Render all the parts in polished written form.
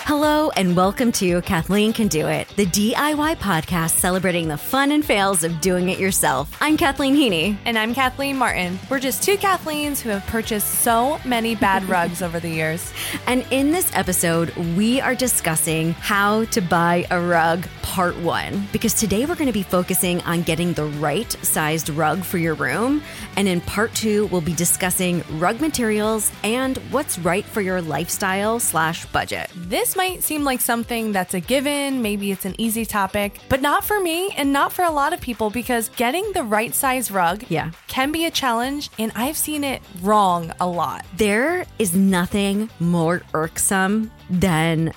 Hello and welcome to Kathleen Can Do It, the DIY podcast celebrating the fun and fails of doing it yourself. I'm Kathleen Heaney. And I'm Kathleen Martin. We're just two Kathleens who have purchased so many bad rugs over the years. And in this episode, we are discussing how to buy a rug part 1, because today we're going to be focusing on getting the right sized rug for your room. And in part 2, we'll be discussing rug materials and what's right for your lifestyle/budget. This might seem like something that's a given, maybe it's an easy topic, but not for me and not for a lot of people, because getting the right size rug can be a challenge, and I've seen it wrong a lot. There is nothing more irksome than,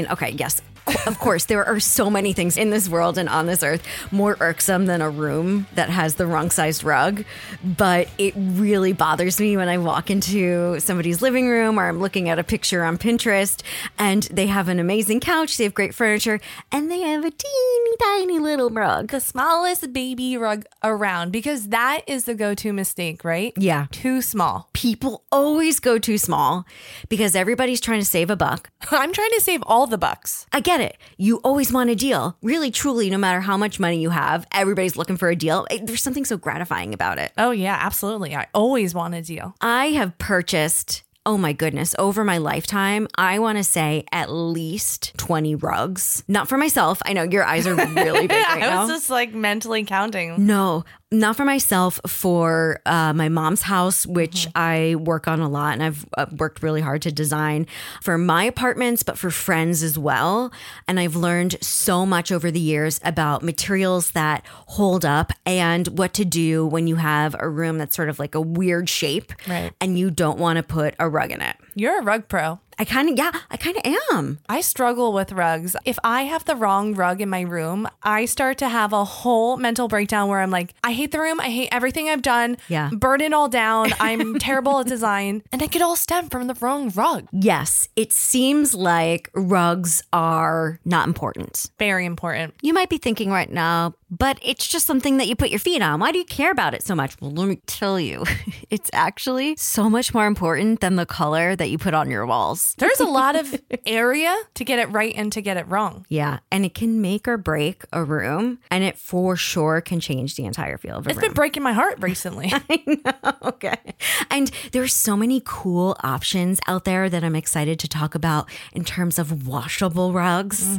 of course, there are so many things in this world and on this earth more irksome than a room that has the wrong sized rug. But it really bothers me when I walk into somebody's living room or I'm looking at a picture on Pinterest and they have an amazing couch, they have great furniture, and they have a teeny tiny little rug. The smallest baby rug around, because that is the go-to mistake, right? Yeah. Too small. People always go too small because everybody's trying to save a buck. I'm trying to save all the bucks. I get it. You always want a deal. Really, truly, no matter how much money you have, everybody's looking for a deal. There's something so gratifying about it. Oh, yeah, absolutely. I always want a deal. I have purchased, oh my goodness, over my lifetime, I want to say at least 20 rugs. Not for myself. I know your eyes are really big right now. I was just like mentally counting. No, not for myself, for my mom's house, which I work on a lot, and I've worked really hard to design for my apartments, but for friends as well. And I've learned so much over the years about materials that hold up and what to do when you have a room that's sort of like a weird shape, right, and you don't want to put a rug in it. You're a rug pro. I kind of am. I struggle with rugs. If I have the wrong rug in my room, I start to have a whole mental breakdown where I'm like, I hate the room. I hate everything I've done. Yeah. Burn it all down. I'm terrible at design. And it could all stem from the wrong rug. Yes. It seems like rugs are not important. Very important. You might be thinking right now, but it's just something that you put your feet on. Why do you care about it so much? Well, let me tell you, it's actually so much more important than the color that you put on your walls. There's a lot of area to get it right and to get it wrong. Yeah. And it can make or break a room. And it for sure can change the entire feel of a room. It's been breaking my heart recently. I know. Okay. And there's so many cool options out there that I'm excited to talk about in terms of washable rugs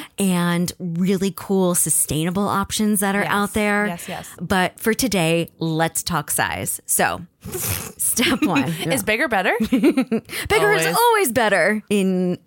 and really cool sustainable options that are out there. Yes. But for today, let's talk size. So step 1 is bigger better? Bigger is always better in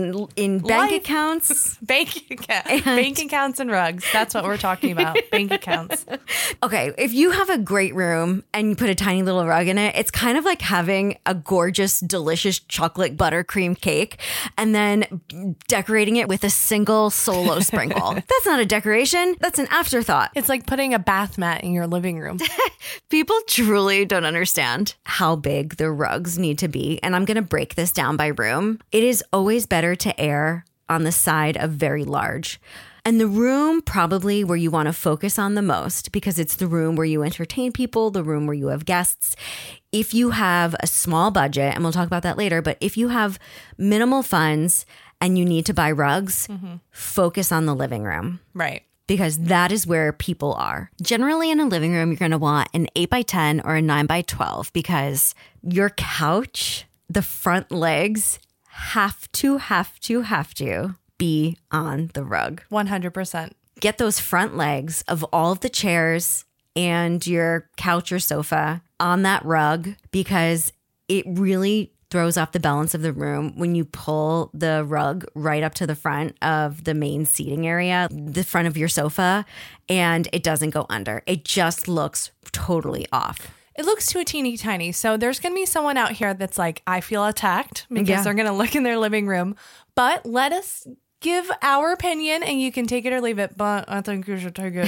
bank accounts. Bank accounts and rugs. That's what we're talking about. Bank accounts. Okay, if you have a great room and you put a tiny little rug in it, it's kind of like having a gorgeous, delicious chocolate buttercream cake and then decorating it with a single solo sprinkle. That's not a decoration. That's an afterthought. It's like putting a bath mat in your living room. People truly don't understand how big the rugs need to be. And I'm going to break this down by room. It is always better to err on the side of very large. And the room probably where you want to focus on the most, because it's the room where you entertain people, the room where you have guests. If you have a small budget, and we'll talk about that later, but if you have minimal funds and you need to buy rugs, focus on the living room. Right. Because that is where people are. Generally in a living room, you're going to want an 8x10 or a 9x12 because your couch, the front legs have to be on the rug. 100%. Get those front legs of all of the chairs and your couch or sofa on that rug, because it really throws off the balance of the room when you pull the rug right up to the front of the main seating area, the front of your sofa, and it doesn't go under. It just looks totally off. It looks too teeny tiny. So there's going to be someone out here that's like, I feel attacked because they're going to look in their living room. But let us give our opinion and you can take it or leave it, but I think you should take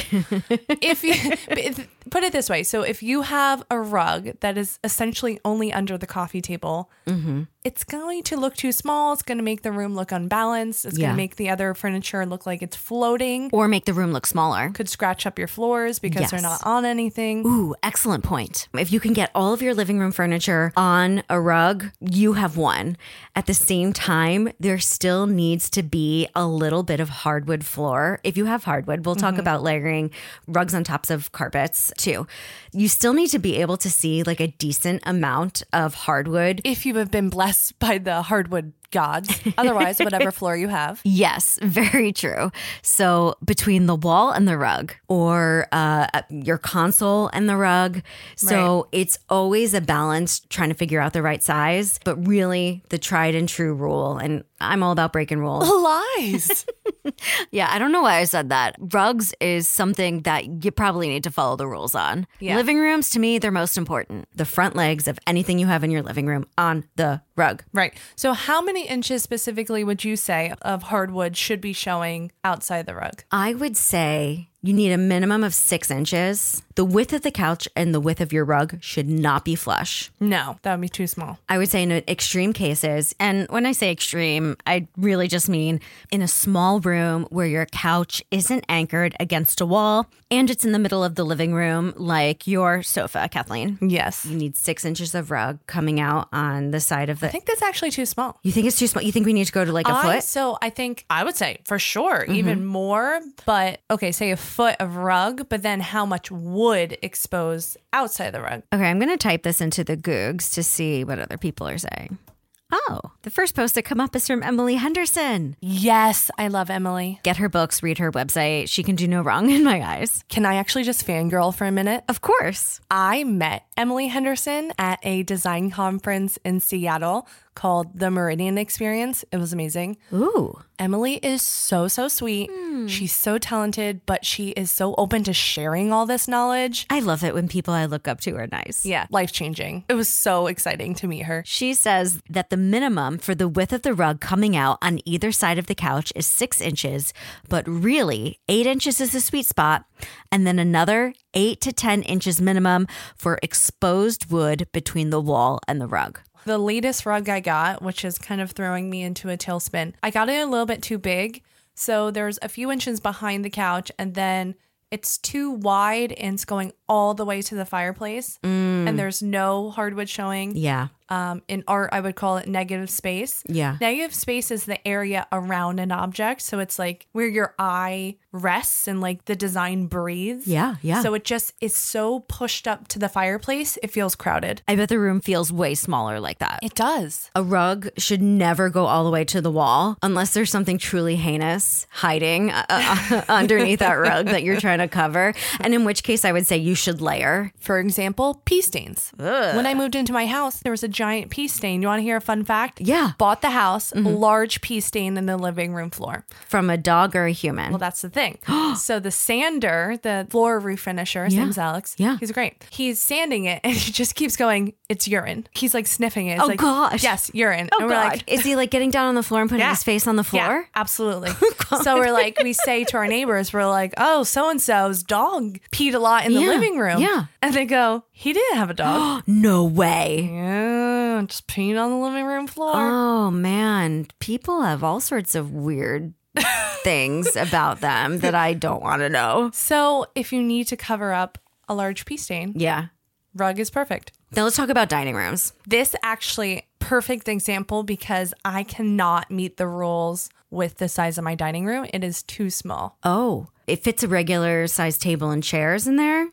it. Put it this way. So if you have a rug that is essentially only under the coffee table, it's going to look too small. It's going to make the room look unbalanced. It's going to make the other furniture look like it's floating. Or make the room look smaller. Could scratch up your floors because they're not on anything. Ooh, excellent point. If you can get all of your living room furniture on a rug, you have won. At the same time, there still needs to be a little bit of hardwood floor. If you have hardwood, we'll talk about layering rugs on tops of carpets too. You still need to be able to see like a decent amount of hardwood. If you have been blessed by the hardwood gods. Otherwise, whatever floor you have. Yes, very true. So between the wall and the rug, or your console and the rug. So it's always a balance trying to figure out the right size, but really the tried and true rule. And I'm all about breaking rules. Lies. Yeah, I don't know why I said that. Rugs is something that you probably need to follow the rules on. Yeah. Living rooms, to me, they're most important. The front legs of anything you have in your living room on the rug. Right. So how many inches specifically would you say of hardwood should be showing outside the rug? I would say you need a minimum of 6 inches. The width of the couch and the width of your rug should not be flush. No, that would be too small. I would say in extreme cases, and when I say extreme, I really just mean in a small room where your couch isn't anchored against a wall and it's in the middle of the living room, like your sofa, Kathleen. Yes. You need 6 inches of rug coming out on the side of the... I think that's actually too small. You think it's too small? You think we need to go to like a foot? So I think I would say for sure, even more. But okay, say a foot of rug, but then how much wood exposed outside the rug? Okay, I'm going to type this into the Googs to see what other people are saying. Oh, the first post to come up is from Emily Henderson. Yes, I love Emily. Get her books, read her website. She can do no wrong in my eyes. Can I actually just fangirl for a minute? Of course. I met Emily Henderson at a design conference in Seattle called the Meridian Experience. It was amazing. Ooh. Emily is so sweet. She's so talented, but she is so open to sharing all this knowledge. I love it when people I look up to are nice. Yeah, life-changing. It was so exciting to meet her. She says that the minimum for the width of the rug coming out on either side of the couch is 6 inches, but really 8 inches is the sweet spot, and then another 8 to 10 inches minimum for exposed wood between the wall and the rug. The latest rug I got, which is kind of throwing me into a tailspin, I got it a little bit too big. So there's a few inches behind the couch and then it's too wide and it's going all the way to the fireplace. And there's no hardwood showing. Yeah. In art, I would call it negative space. Yeah. Negative space is the area around an object. So it's like where your eye rests and like the design breathes. Yeah. Yeah. So it just is so pushed up to the fireplace. It feels crowded. I bet the room feels way smaller like that. It does. A rug should never go all the way to the wall unless there's something truly heinous hiding underneath that rug that you're trying to cover. And in which case I would say you should layer. For example, pee stains. Ugh. When I moved into my house, there was a giant pee stain. You want to hear a fun fact? Yeah. Bought the house, large pee stain in the living room floor. From a dog or a human? Well, that's the thing. So the sander, the floor refinisher, his name's Alex. Yeah. He's great. He's sanding it and he just keeps going, it's urine. He's like sniffing it. It's like, gosh. Yes, urine. Oh, and we're God. like, is he like getting down on the floor and putting his face on the floor? Yeah, absolutely. So we're like, we say to our neighbors, we're like, oh, so-and-so's dog peed a lot in the living room. Yeah. And they go, he didn't have a dog. No way. Yeah, just peeing on the living room floor. Oh, man. People have all sorts of weird things about them that I don't want to know. So if you need to cover up a large pee stain, Yeah. rug is perfect. Now let's talk about dining rooms. This actually perfect example because I cannot meet the rules with the size of my dining room. It is too small. Oh, it fits a regular size table and chairs in there?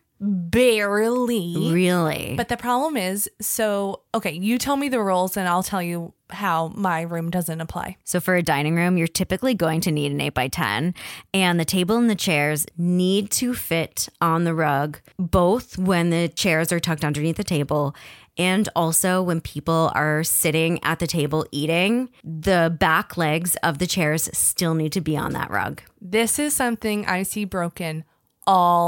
Barely. Really? But the problem is, okay, you tell me the rules and I'll tell you how my room doesn't apply. So for a dining room, you're typically going to need an 8x10, and the table and the chairs need to fit on the rug, both when the chairs are tucked underneath the table and also when people are sitting at the table eating. The back legs of the chairs still need to be on that rug. This is something I see broken all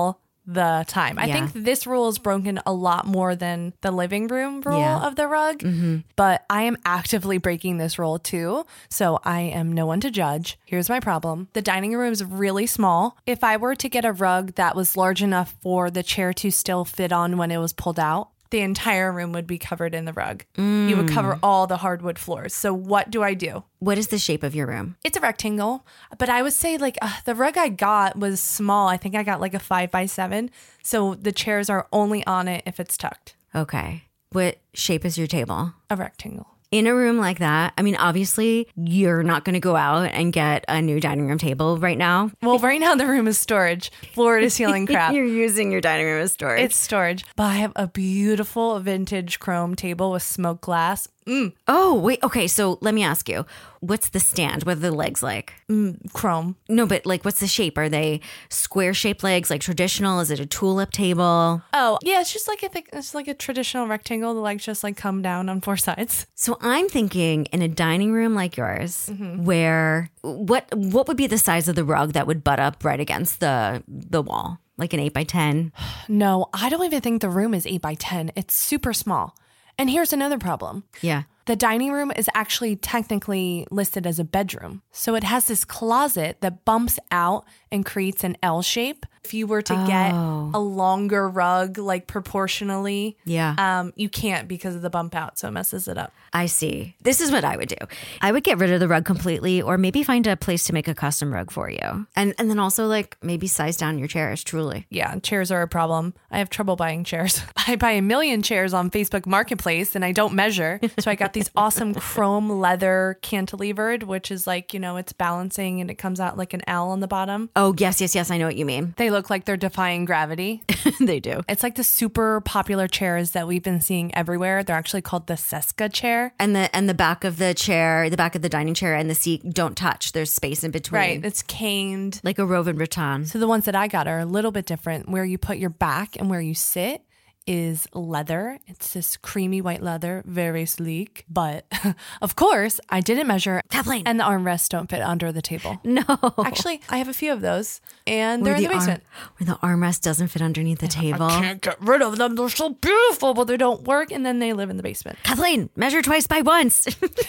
the time. I think this rule is broken a lot more than the living room rule of the rug, but I am actively breaking this rule too. So I am no one to judge. Here's my problem. The dining room is really small. If I were to get a rug that was large enough for the chair to still fit on when it was pulled out, the entire room would be covered in the rug. You would cover all the hardwood floors. So what do I do? What is the shape of your room? It's a rectangle, but I would say like the rug I got was small. I think I got like a 5x7. So the chairs are only on it if it's tucked. Okay. What shape is your table? A rectangle. In a room like that, I mean, obviously, you're not going to go out and get a new dining room table right now. Well, right now the room is storage. Floor to ceiling crap. You're using your dining room as storage. It's storage. But I have a beautiful vintage chrome table with smoked glass. Oh, wait. Okay, so let me ask you. What's the stand? What are the legs like? Chrome. No, but like what's the shape? Are they square-shaped legs, like traditional? Is it a tulip table? Oh, yeah, it's just like it's like a traditional rectangle. The legs just like come down on four sides. So I'm thinking in a dining room like yours, where what would be the size of the rug that would butt up right against the wall? Like an 8x10? No, I don't even think the room is 8x10. It's super small. And here's another problem. Yeah. The dining room is actually technically listed as a bedroom. So it has this closet that bumps out and creates an L shape. If you were to get a longer rug, like proportionally, you can't because of the bump out. So it messes it up. I see. This is what I would do. I would get rid of the rug completely, or maybe find a place to make a custom rug for you. And then also like maybe size down your chairs, truly. Yeah, chairs are a problem. I have trouble buying chairs. I buy a million chairs on Facebook Marketplace and I don't measure. So I got these awesome chrome leather cantilevered, which is like, it's balancing and it comes out like an L on the bottom. Oh, yes. I know what you mean. They look like they're defying gravity. They do. It's like the super popular chairs that we've been seeing everywhere. They're actually called the Seska chair. And the back of the chair, the back of the dining chair and the seat don't touch. There's space in between. Right. It's caned. Like a Rove and Breton. So the ones that I got are a little bit different. Where you put your back and where you sit is leather. It's this creamy white leather, very sleek. But of course, I didn't measure. Kathleen. And the armrests don't fit under the table. No. Actually, I have a few of those. And they're in the basement. Where the armrest doesn't fit underneath the table. I can't get rid of them. They're so beautiful, but they don't work. And then they live in the basement. Kathleen, measure twice by once.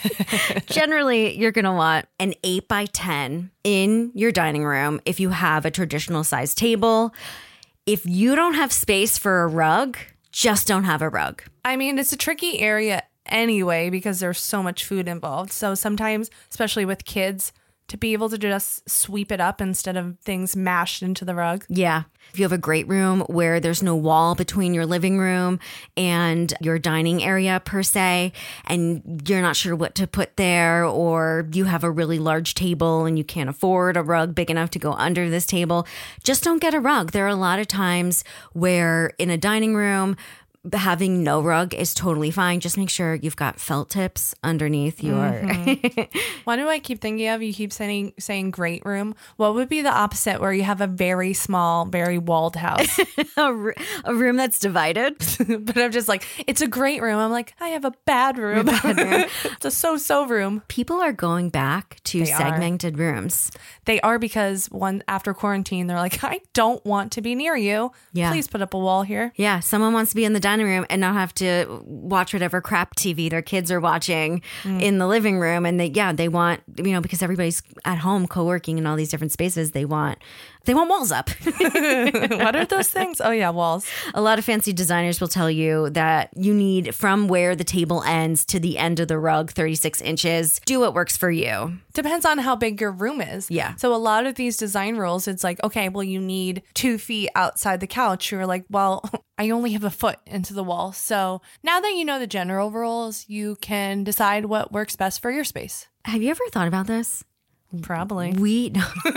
Generally, you're going to want an 8x10 in your dining room if you have a traditional size table. If you don't have space for a rug, just don't have a rug. I mean, it's a tricky area anyway because there's so much food involved. So sometimes, especially with kids, to be able to just sweep it up instead of things mashed into the rug. Yeah. If you have a great room where there's no wall between your living room and your dining area per se, and you're not sure what to put there, or you have a really large table and you can't afford a rug big enough to go under this table, just don't get a rug. There are a lot of times where in a dining room, having no rug is totally fine. Just make sure you've got felt tips underneath your... What do I keep thinking of? You keep saying great room. What would be the opposite where you have a very small, very walled house? a room that's divided. But I'm just like, it's a great room. I'm like, I have a bad room. It's a so-so room. People are going back to segmented rooms. They are because after quarantine, they're like, I don't want to be near you. Yeah. Please put up a wall here. Yeah. Someone wants to be in the dining room and not have to watch whatever crap TV their kids are watching in the living room. And they want, because everybody's at home co-working in all these different spaces, they want walls up. What are those things? Oh yeah, walls. A lot of fancy designers will tell you that you need from where the table ends to the end of the rug, 36 inches. Do what works for you. Depends on how big your room is. Yeah. So a lot of these design rules, it's like, okay, well, you need 2 feet outside the couch. You're like, well, I only have a foot into the wall. So now that you know the general rules, you can decide what works best for your space. Have you ever thought about this? Probably. We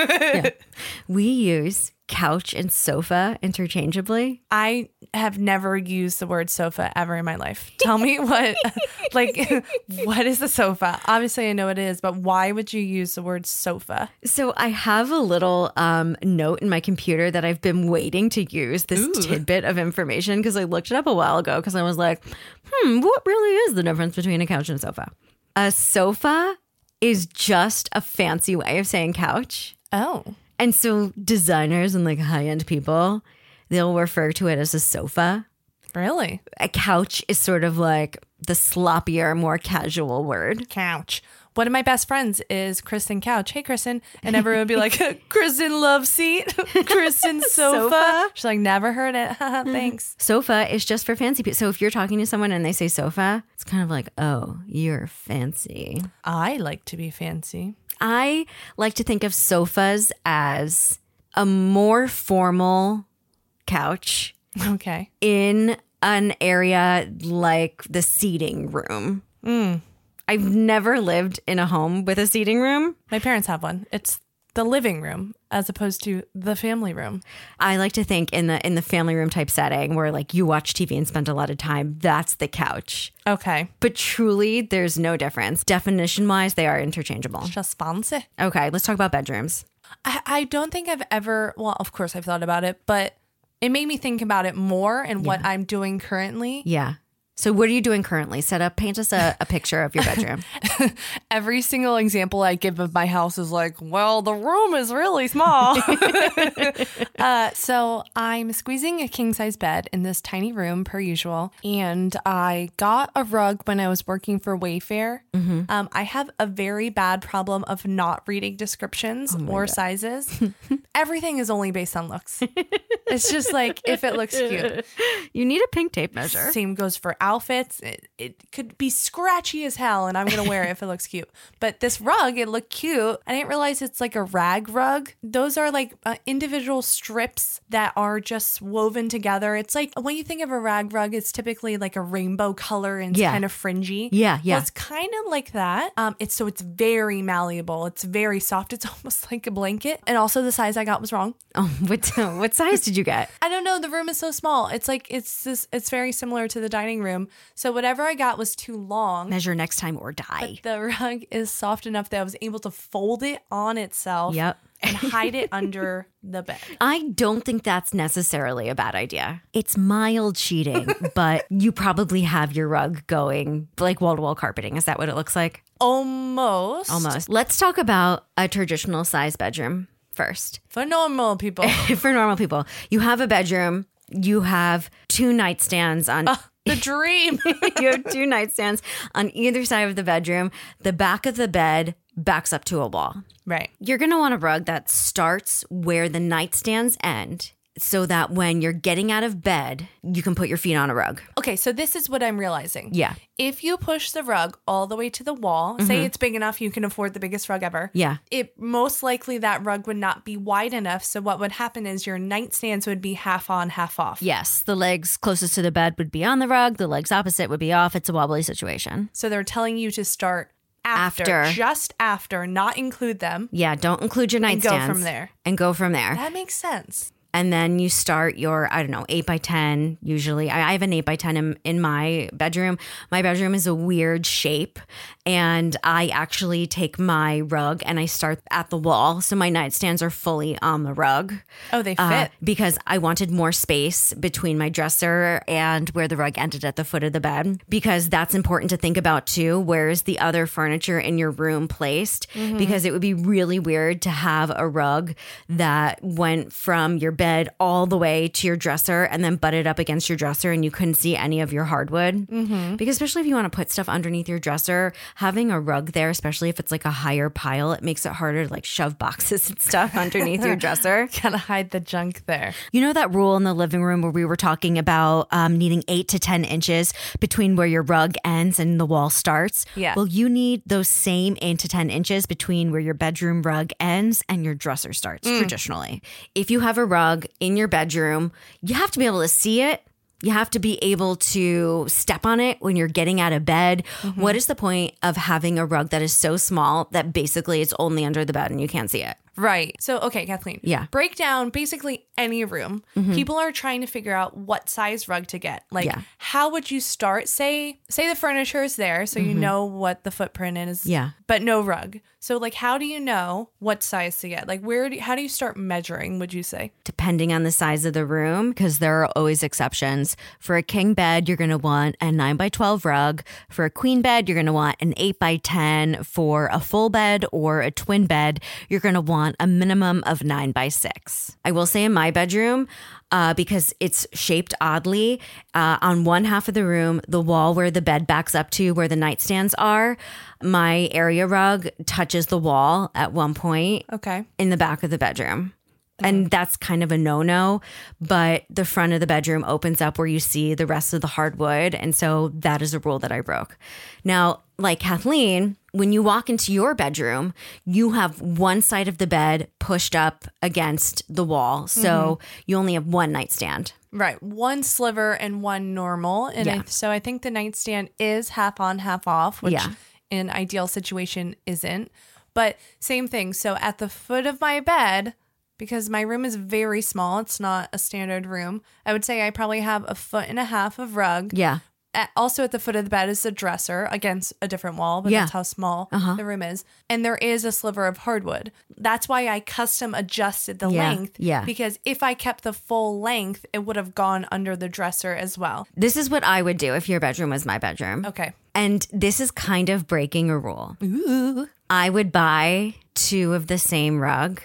use couch and sofa interchangeably. I have never used the word sofa ever in my life. Tell me what is the sofa? Obviously I know it is, but why would you use the word sofa? So I have a little note in my computer that I've been waiting to use this tidbit of information because I looked it up a while ago because I was like, what really is the difference between a couch and a sofa? A sofa is just a fancy way of saying couch. Oh. And so designers and like high-end people, they'll refer to it as a sofa. Really? A couch is sort of like the sloppier, more casual word. Couch. One of my best friends is Kristen Couch. Hey, Kristen. And everyone would be like, Kristen love seat. Kristen sofa. She's like, never heard it. Thanks. Sofa is just for fancy people. So if you're talking to someone and they say sofa, it's kind of like, oh, you're fancy. I like to be fancy. I like to think of sofas as a more formal couch. Okay. In an area like the seating room. I've never lived in a home with a seating room. My parents have one. It's the living room as opposed to the family room. I like to think in the family room type setting where like you watch TV and spend a lot of time, that's the couch. Okay. But truly, there's no difference. Definition-wise, they are interchangeable. It's just fancy. Okay, let's talk about bedrooms. I don't think I've ever, well, of course I've thought about it, but it made me think about it more and what I'm doing currently. Yeah. So what are you doing currently? Paint us a picture of your bedroom. Every single example I give of my house is like, well, the room is really small. So I'm squeezing a king size bed in this tiny room per usual. And I got a rug when I was working for Wayfair. I have a very bad problem of not reading descriptions or sizes. Everything is only based on looks. It's just like, if it looks cute. You need a pink tape measure. Same goes for outfits. It could be scratchy as hell and I'm going to wear it if it looks cute. But this rug, it looked cute. I didn't realize it's like a rag rug. Those are like individual strips that are just woven together. It's like when you think of a rag rug, it's typically like a rainbow color and it's kind of fringy. Yeah. Well, it's kind of like that. It's very malleable. It's very soft. It's almost like a blanket. And also the size I got was wrong. Oh, what size did you get? I don't know. The room is so small. It's like it's very similar to the dining room. So whatever I got was too long. Measure next time or die. But the rug is soft enough that I was able to fold it on itself. Yep. And hide it under the bed. I don't think that's necessarily a bad idea. It's mild cheating, but you probably have your rug going like wall-to-wall carpeting. Is that what it looks like? Almost. Let's talk about a traditional size bedroom first. For normal people. For normal people. You have a bedroom. You have 2 nightstands on... The dream. You have 2 nightstands on either side of the bedroom. The back of the bed backs up to a wall. Right. You're going to want a rug that starts where the nightstands end so that when you're getting out of bed, you can put your feet on a rug. Okay, so this is what I'm realizing. Yeah. If you push the rug all the way to the wall, say it's big enough, you can afford the biggest rug ever. Yeah. It most likely that rug would not be wide enough. So what would happen is your nightstands would be half on, half off. Yes. The legs closest to the bed would be on the rug. The legs opposite would be off. It's a wobbly situation. So they're telling you to start After. Just after, not include them. Yeah. Don't include your nightstands. And go from there. There. That makes sense. And then you start your, 8x10 usually. I have an 8x10 in my bedroom. My bedroom is a weird shape. And I actually take my rug and I start at the wall. So my nightstands are fully on the rug. Oh, they fit. Because I wanted more space between my dresser and where the rug ended at the foot of the bed. Because that's important to think about too. Where is the other furniture in your room placed? Because it would be really weird to have a rug that went from your bed all the way to your dresser and then butted up against your dresser and you couldn't see any of your hardwood. Because especially if you want to put stuff underneath your dresser, having a rug there, especially if it's like a higher pile, it makes it harder to like shove boxes and stuff underneath your dresser. Gotta hide the junk there. You know that rule in the living room where we were talking about needing 8 to 10 inches between where your rug ends and the wall starts? Yeah. Well, you need those same 8 to 10 inches between where your bedroom rug ends and your dresser starts traditionally. If you have a rug in your bedroom, you have to be able to see it. You have to be able to step on it when you're getting out of bed. What is the point of having a rug that is so small that basically it's only under the bed and you can't see it? Right. So, okay, Kathleen. Yeah. Break down basically any room. People are trying to figure out what size rug to get. Like, how would you start? Say the furniture is there, so you know what the footprint is. Yeah. But no rug. So, like, how do you know what size to get? Like, how do you start measuring, would you say? Depending on the size of the room, because there are always exceptions. For a king bed, you're going to want a 9x12 rug. For a queen bed, you're going to want an 8x10. For a full bed or a twin bed, you're going to want want a minimum of 9x6. I will say in my bedroom, because it's shaped oddly, on one half of the room, the wall where the bed backs up to where the nightstands are, my area rug touches the wall at one point in the back of the bedroom. And that's kind of a no-no, but the front of the bedroom opens up where you see the rest of the hardwood. And so that is a rule that I broke. Now, like Kathleen, when you walk into your bedroom, you have one side of the bed pushed up against the wall. So you only have one nightstand. Right. One sliver and one normal. And so I think the nightstand is half on, half off, which in an ideal situation isn't. But same thing. So at the foot of my bed, because my room is very small, it's not a standard room, I would say I probably have 1.5 feet of rug. Yeah. Also at the foot of the bed is the dresser against a different wall, but that's how small the room is. And there is a sliver of hardwood. That's why I custom adjusted the length. Yeah. Because if I kept the full length, it would have gone under the dresser as well. This is what I would do if your bedroom was my bedroom. Okay. And this is kind of breaking a rule. Ooh. I would buy 2 of the same rug.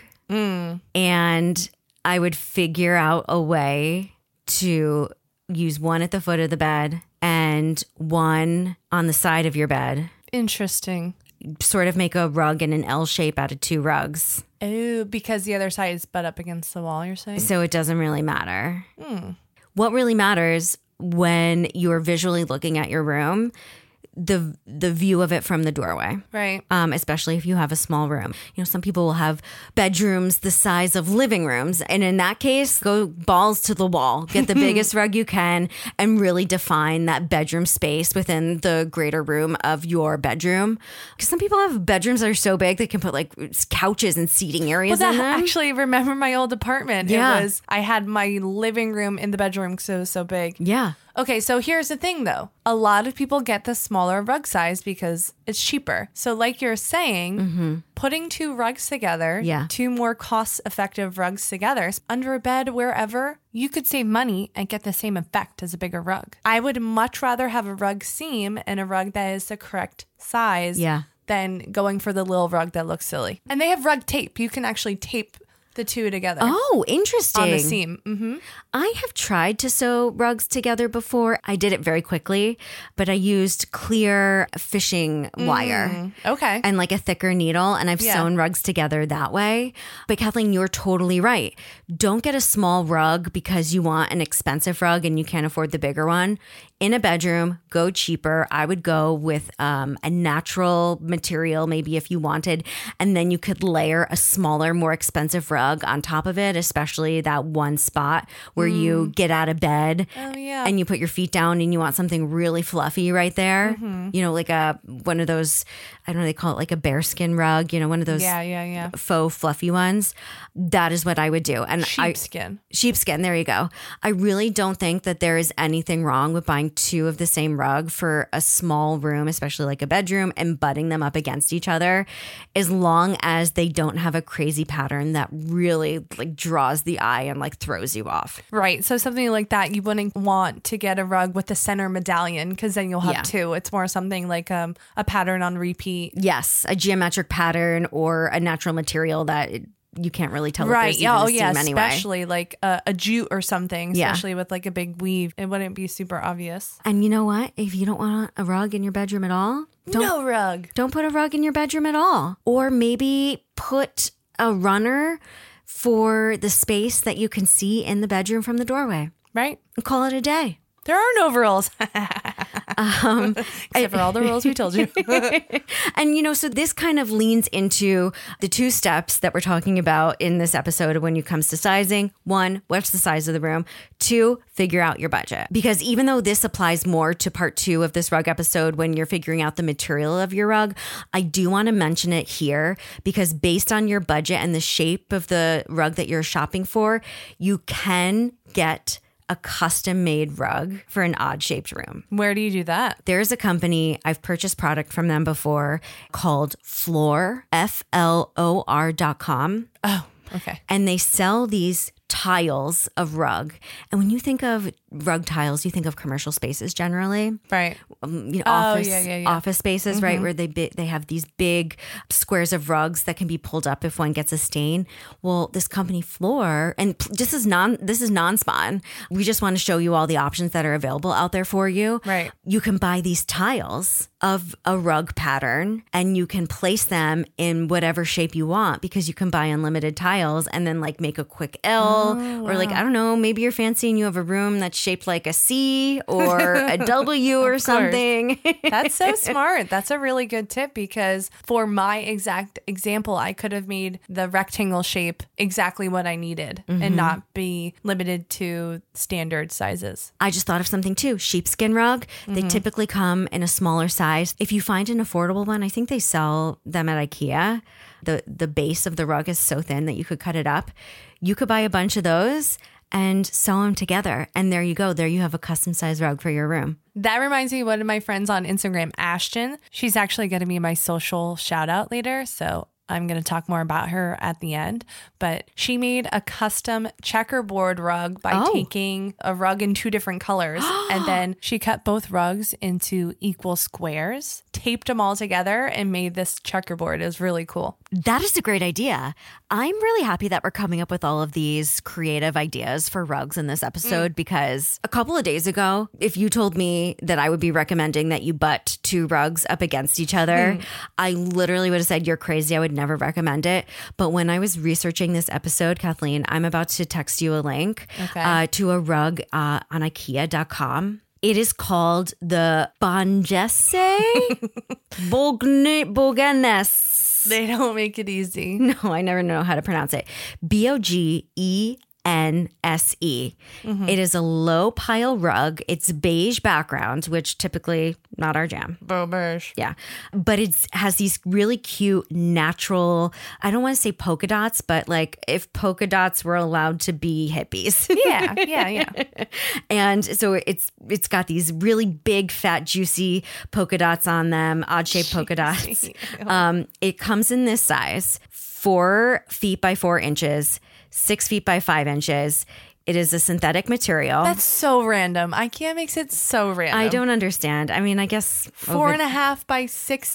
And I would figure out a way to use one at the foot of the bed and one on the side of your bed. Interesting. Sort of make a rug in an L shape out of 2 rugs. Oh, because the other side is butt up against the wall, you're saying? So it doesn't really matter. What really matters when you're visually looking at your room, the view of it from the doorway. Right. Especially if you have a small room. You know, some people will have bedrooms the size of living rooms. And in that case, go balls to the wall. Get the biggest rug you can and really define that bedroom space within the greater room of your bedroom. Because some people have bedrooms that are so big they can put like couches and seating areas in them. Actually, remember my old apartment. Yeah. I had my living room in the bedroom because it was so big. Yeah. Okay, so here's the thing, though. A lot of people get the smaller rug size because it's cheaper. So like you're saying, putting 2 rugs together, 2 more cost-effective rugs together, under a bed, wherever, you could save money and get the same effect as a bigger rug. I would much rather have a rug seam and a rug that is the correct size than going for the little rug that looks silly. And they have rug tape. You can actually tape the 2 together. Oh, interesting. On the seam. I have tried to sew rugs together before. I did it very quickly, but I used clear fishing wire. Okay. And like a thicker needle, and I've sewn rugs together that way. But Kathleen, you're totally right. Don't get a small rug because you want an expensive rug and you can't afford the bigger one. In a bedroom, go cheaper. I would go with a natural material, maybe if you wanted, and then you could layer a smaller, more expensive rug on top of it, especially that one spot where you get out of bed and you put your feet down and you want something really fluffy right there. You know, like one of those, I don't know, they call it like a bearskin rug, you know, one of those faux fluffy ones. That is what I would do. And sheepskin, there you go. I really don't think that there is anything wrong with buying 2 of the same rug for a small room, especially like a bedroom, and butting them up against each other, as long as they don't have a crazy pattern that really like draws the eye and like throws you off. Right. So something like that, you wouldn't want to get a rug with the center medallion because then you'll have 2. It's more something like a pattern on repeat. Yes. A geometric pattern or a natural material that you can't really tell. Right. Yeah. Oh, yeah. Especially like a jute or something, especially with like a big weave. It wouldn't be super obvious. And you know what? If you don't want a rug in your bedroom at all, no rug. Don't put a rug in your bedroom at all. Or maybe put a runner for the space that you can see in the bedroom from the doorway. Right. And call it a day. There are no rules. Except for all the rules we told you. And, you know, so this kind of leans into the 2 steps that we're talking about in this episode when it comes to sizing. 1, what's the size of the room? 2, figure out your budget. Because even though this applies more to part 2 of this rug episode when you're figuring out the material of your rug, I do want to mention it here because based on your budget and the shape of the rug that you're shopping for, you can get a custom-made rug for an odd-shaped room. Where do you do that? There's a company, I've purchased product from them before, called Flor, FLOR.com. Oh, okay. And they sell these tiles of rug. And when you think of rug tiles, you think of commercial spaces generally. Right. Office spaces, right? Where they have these big squares of rugs that can be pulled up if one gets a stain. Well, this company Floor, and this is non-spawn. We just want to show you all the options that are available out there for you. Right. You can buy these tiles of a rug pattern and you can place them in whatever shape you want, because you can buy unlimited tiles and then like make a quick L or like, I don't know, maybe you're fancy and you have a room that's shaped like a C or a W or something. That's so smart. That's a really good tip, because for my exact example, I could have made the rectangle shape exactly what I needed and not be limited to standard sizes. I just thought of something too. Sheepskin rug. They typically come in a smaller size. If you find an affordable one, I think they sell them at IKEA. The base of the rug is so thin that you could cut it up. You could buy a bunch of those and sew them together. And there you go. There you have a custom size rug for your room. That reminds me of one of my friends on Instagram, Ashton. She's actually going to be my social shout out later. So I'm going to talk more about her at the end, but she made a custom checkerboard rug by taking a rug in 2 different colors. And then she cut both rugs into equal squares, taped them all together, and made this checkerboard. It was really cool. That is a great idea. I'm really happy that we're coming up with all of these creative ideas for rugs in this episode, because a couple of days ago, if you told me that I would be recommending that you butt 2 rugs up against each other, I literally would have said, you're crazy. I would never recommend it. But when I was researching this episode, Kathleen, I'm about to text you a link to a rug on IKEA.com. It is called the Bongesse Bougainville. They don't make it easy. No, I never know how to pronounce it. Bogennse. It is a low pile rug. It's beige background, which typically not our jam. Beige. Yeah. But it has these really cute natural, I don't want to say polka dots, but like if polka dots were allowed to be hippies. Yeah. And so it's got these really big, fat, juicy polka dots on them, odd shaped polka dots. It comes in this size, 4 feet by 4 inches. 6 feet by 5 inches. It is a synthetic material. That's so random. IKEA makes it so random. I don't understand. I mean, I guess 4.5 by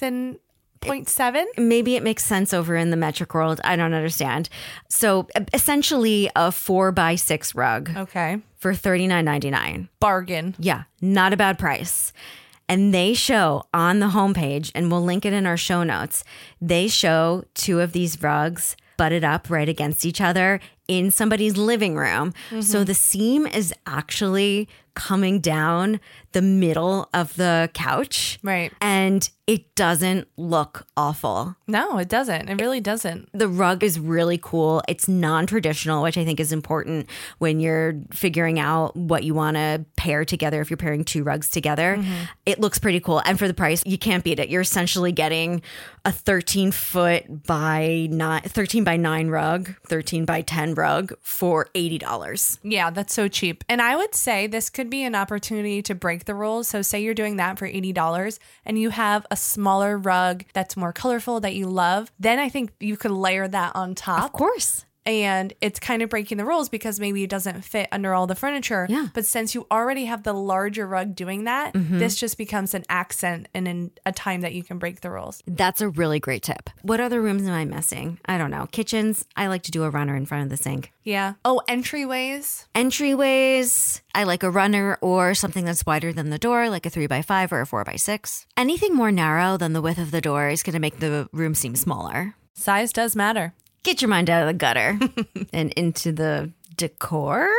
6.7. Maybe it makes sense over in the metric world. I don't understand. So essentially a 4 by 6 rug. Okay. For $39.99. Bargain. Yeah, not a bad price. And they show on the homepage, and we'll link it in our show notes, they show 2 of these rugs butted up right against each other in somebody's living room. So the seam is actually coming down the middle of the couch. Right. And it doesn't look awful. No, it doesn't. It really doesn't. The rug is really cool. It's non-traditional, which I think is important when you're figuring out what you want to pair together. If you're pairing 2 rugs together, it looks pretty cool. And for the price, you can't beat it. You're essentially getting a 13 by 9 rug, 13 by 10 rug for $80. Yeah, that's so cheap. And I would say this could be an opportunity to break the rules. So say you're doing that for $80 and you have a smaller rug that's more colorful that you love, then I think you could layer that on top. Of course. And it's kind of breaking the rules because maybe it doesn't fit under all the furniture. Yeah. But since you already have the larger rug doing that, this just becomes an accent and in a time that you can break the rules. That's a really great tip. What other rooms am I missing? I don't know. Kitchens, I like to do a runner in front of the sink. Yeah. Oh, entryways. Entryways, I like a runner or something that's wider than the door, like a 3x5 or a 4x6. Anything more narrow than the width of the door is going to make the room seem smaller. Size does matter. Get your mind out of the gutter and into the decor.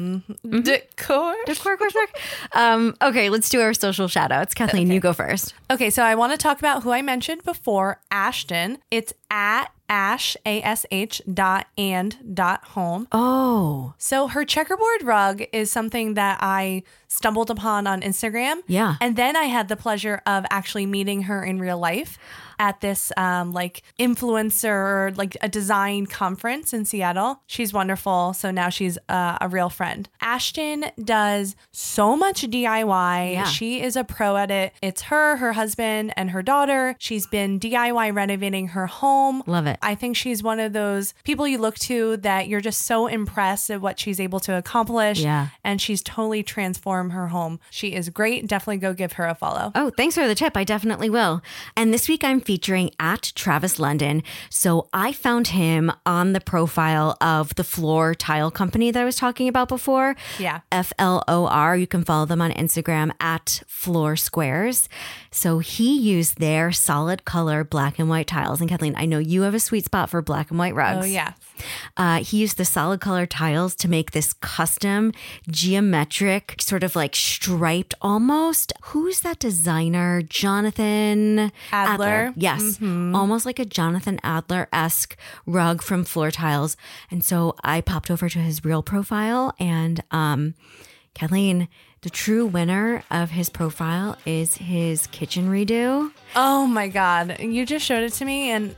Decor? Decor, question mark? Okay, let's do our social shout outs. Kathleen, you go first. Okay, so I want to talk about who I mentioned before, Ashton. It's at ash.and.home. Oh. So her checkerboard rug is something that I stumbled upon on Instagram. Yeah. And then I had the pleasure of actually meeting her in real life. at this like influencer, like a design conference in Seattle. She's wonderful. So now she's a real friend. Ashton does so much DIY. Yeah. She is a pro at it. It's her husband, and her daughter. She's been DIY renovating her home. Love it. I think she's one of those people you look to that you're just so impressed at what she's able to accomplish. Yeah. And she's totally transformed her home. She is great. Definitely go give her a follow. Oh, thanks for the tip. I definitely will. And this week I'm featuring at Travis London. So I found him on the profile of the floor tile company that I was talking about before. Yeah. FLOR. You can follow them on Instagram at Floor Squares. So he used their solid color black and white tiles. And Kathleen, I know you have a sweet spot for black and white rugs. Oh, yeah. He used the solid color tiles to make this custom geometric, sort of like striped almost. Who's that designer? Jonathan Adler. Yes. Almost like a Jonathan Adler-esque rug from Floor Tiles. And so I popped over to his real profile, and Kathleen, the true winner of his profile is his kitchen redo. Oh my God. You just showed it to me, and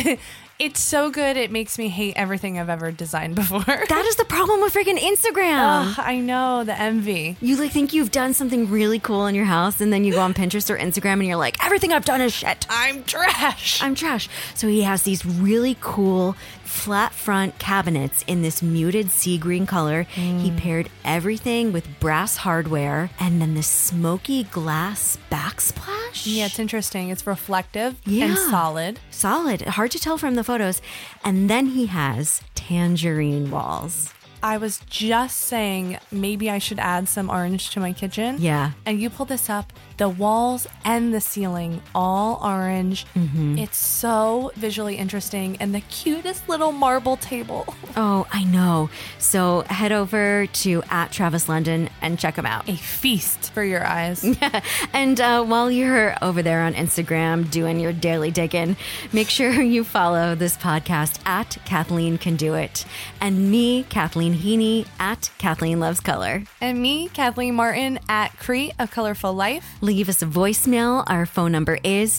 it's so good. It makes me hate everything I've ever designed before. That is the problem with freaking Instagram. Oh, I know, the envy. You like think you've done something really cool in your house, and then you go on Pinterest or Instagram and you're like, everything I've done is shit. I'm trash. I'm trash. So he has these really cool flat front cabinets in this muted sea green color. He paired everything with brass hardware and then the smoky glass backsplash. Yeah, it's interesting. It's reflective Yeah. and solid. Solid. Hard to tell from the photos. And then he has tangerine walls. I was just saying maybe I should add some orange to my kitchen. Yeah. And you pull this up, the walls and the ceiling, all orange. It's so visually interesting, and the cutest little marble table. Oh, I know. So head over to at Travis London and check him out. A feast for your eyes. And while you're over there on Instagram doing your daily digging, make sure you follow this podcast at Kathleen Can Do It, and me, Kathleen Heaney, at Kathleen Loves Color. And me, Kathleen Martin, at Create a Colorful Life. Leave us a voicemail. Our phone number is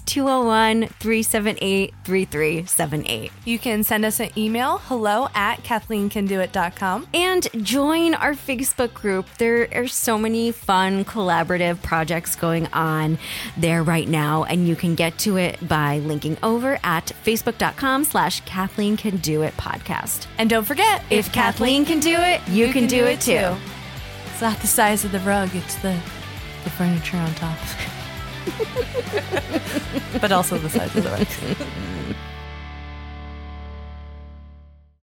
201-378-3378. You can send us an email, hello@KathleenCanDoIt.com. And join our Facebook group. There are so many fun collaborative projects going on there right now, and you can get to it by linking over at facebook.com/Kathleen Can Do It podcast. And don't forget, If Kathleen can do it, you can do it too. It's not the size of the rug, it's the furniture on top. But also the size of the rug.